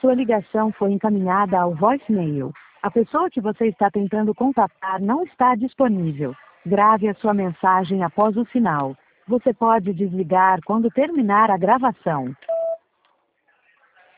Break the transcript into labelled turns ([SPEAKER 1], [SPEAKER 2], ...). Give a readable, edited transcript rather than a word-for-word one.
[SPEAKER 1] Sua ligação foi encaminhada ao voicemail. A pessoa que você está tentando contatar não está disponível. Grave a sua mensagem após o sinal. Você pode desligar quando terminar a gravação.